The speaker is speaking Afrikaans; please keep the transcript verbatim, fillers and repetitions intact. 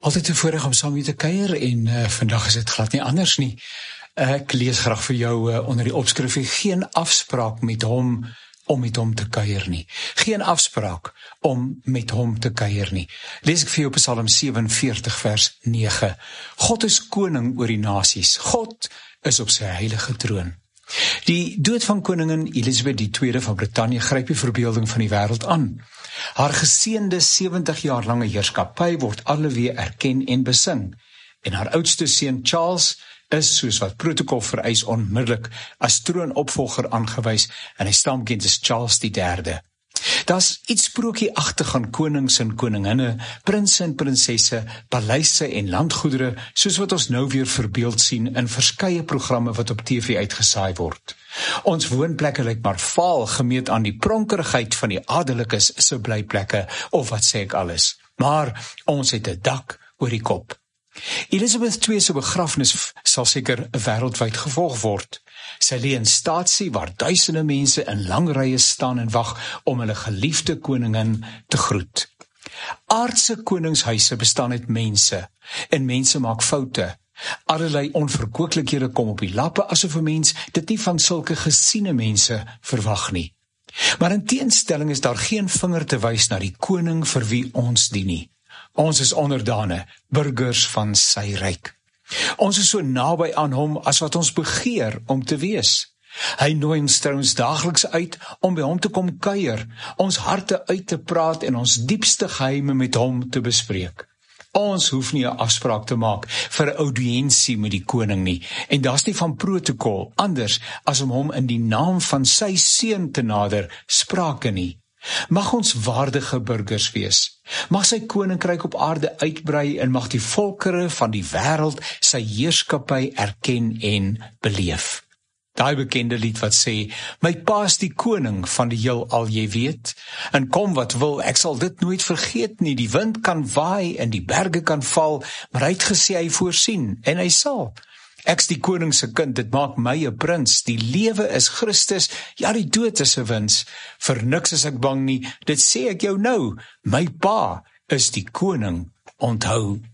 Altyd te voorreg om saam met te kuier en uh, vandag is dit glad nie anders nie. Uh, ek lees graag vir jou uh, onder die opskrif, geen afspraak met hom om met hom te kuier nie. Geen afspraak om met hom te kuier nie. Lees ek vir jou Psalm sewenveertig vers nege. God is koning oor die nasies. God is op sy heilige troon. Die dood van koningin Elisabeth die tweede van Brittanje gryp die verbeelding van die wêreld aan. Haar geseënde sewentig jaar lange heerskappy word alweer erken en besing. En haar oudste seun Charles is, soos wat protokol vereis, onmiddellik as troonopvolger aangewys en hy staan bekend as Charles die derde. Daar's iets sprookieagtig aan konings en koninginne, prinse en prinsesse, paleise en landgoedere, soos wat ons nou weer verbeeld sien in verskeie programme wat op T V uitgesaai word. Ons woonplekke lyk maar vaal gemeet aan die pronkerigheid van die adellikes se blyplekke, of wat sê ek alles. Maar ons het 'n dak oor die kop. Elisabeth die tweede se begrafnis sal seker wêreldwyd gevolg word. Sy lê in staatsie waar duisende mense in lang rye staan en wag om hulle geliefde koningin te groet. Aardse koningshuise bestaan uit mense, en mense maak foute. Allerlei onverkooklikhede kom op die lappe, asof 'n mens dit nie van sulke gesiene mense verwag nie. Maar in teenstelling is daar geen vinger te wys na die koning vir wie ons dien nie. Ons is onderdane, burgers van sy ryk. Ons is so naby aan hom as wat ons begeer om te wees. Hy nooi ons trouens daagliks uit om by hom te kom kuier, ons harte uit te praat en ons diepste geheime met hom te bespreek. Ons hoef nie 'n afspraak te maak vir 'n audiensie met die koning nie, en daar's nie van protokol anders as om hom in die naam van sy seun te nader, sprake nie. Mag ons waardige burgers wees. Mag sy koninkryk op aarde uitbrei en mag die volkere van die wêreld sy heerskappy erken en beleef. Daai bekende lied wat sê, my pa is die koning van die heelal, jy weet, en kom wat wil, ek sal dit nooit vergeet nie, die wind kan waai en die berge kan val, maar hy het gesê hy voorsien, en hy sal. Ek's die koning se kind, dit maak my 'n prins, die lewe is Christus, ja die dood is 'n wins, vir niks is ek bang nie, dit sê ek jou nou, my pa is die koning, onthou.